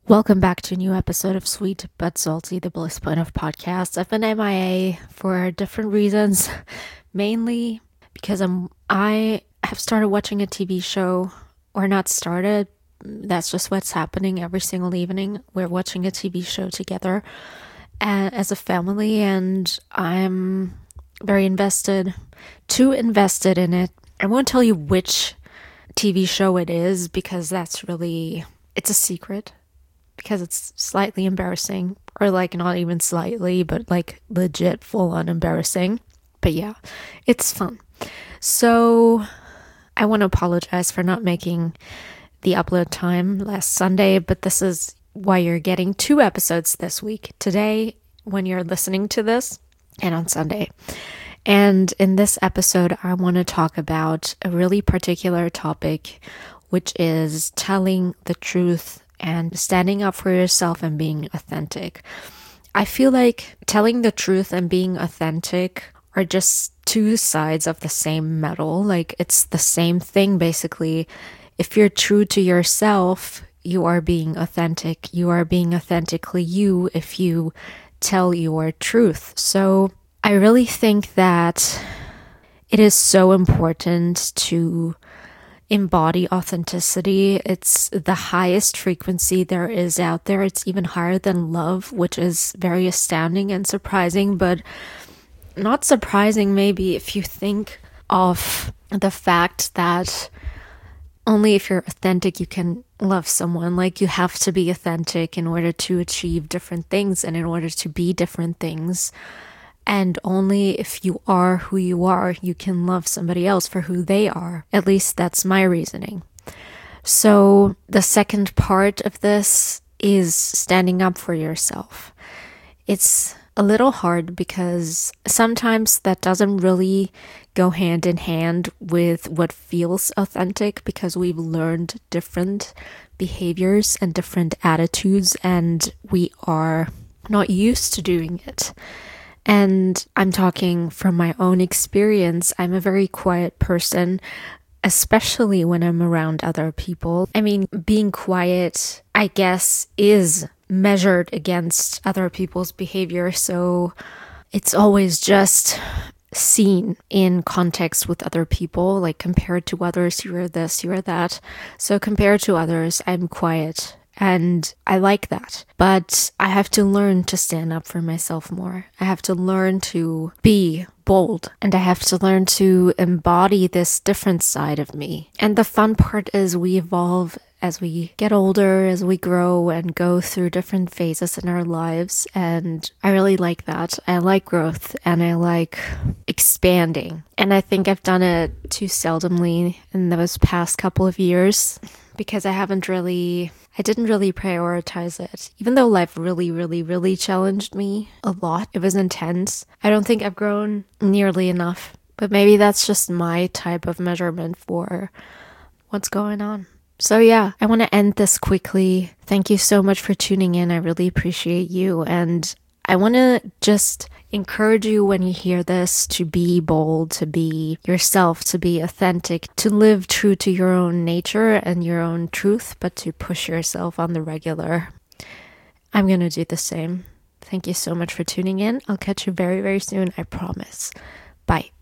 Welcome back to a new episode of Sweet But Salty, the Bliss Point of Podcast. I've been MIA for different reasons, mainly because I have started watching a TV show, or not started. That's just what's happening every single evening. We're watching a TV show together as a family, and I'm very too invested in it. I won't tell you which TV show it is because it's a secret. Because it's slightly embarrassing, or not even slightly, but legit full on embarrassing. But yeah, it's fun. So I want to apologize for not making the upload time last Sunday, but this is why you're getting 2 episodes this week. Today, when you're listening to this, and on Sunday. And in this episode, I want to talk about a really particular topic, which is telling the truth and standing up for yourself and being authentic. I feel like telling the truth and being authentic are just 2 sides of the same medal. It's the same thing, basically. If you're true to yourself, you are being authentic. You are being authentically you if you tell your truth. So I really think that it is so important to embody authenticity. It's the highest frequency there is out there. It's even higher than love, which is very astounding and surprising, but not surprising maybe if you think of the fact that only if you're authentic you can love someone. You have to be authentic in order to achieve different things and in order to be different things. And only if you are who you are, you can love somebody else for who they are. At least that's my reasoning. So the second part of this is standing up for yourself. It's a little hard because sometimes that doesn't really go hand in hand with what feels authentic, because we've learned different behaviors and different attitudes and we are not used to doing it. And I'm talking from my own experience. I'm a very quiet person, especially when I'm around other people. I mean, being quiet, I guess, is measured against other people's behavior. So it's always just seen in context with other people. Compared to others, you're this, you're that. So compared to others, I'm quiet. And I like that. But I have to learn to stand up for myself more. I have to learn to be bold. And I have to learn to embody this different side of me. And the fun part is we evolve as we get older, as we grow and go through different phases in our lives. And I really like that. I like growth and I like expanding. And I think I've done it too seldomly in those past couple of years because I didn't really prioritize it. Even though life really, really, really challenged me a lot, it was intense. I don't think I've grown nearly enough, but maybe that's just my type of measurement for what's going on. So yeah, I want to end this quickly. Thank you so much for tuning in. I really appreciate you. And I want to just encourage you when you hear this to be bold, to be yourself, to be authentic, to live true to your own nature and your own truth, but to push yourself on the regular. I'm going to do the same. Thank you so much for tuning in. I'll catch you very, very soon, I promise. Bye.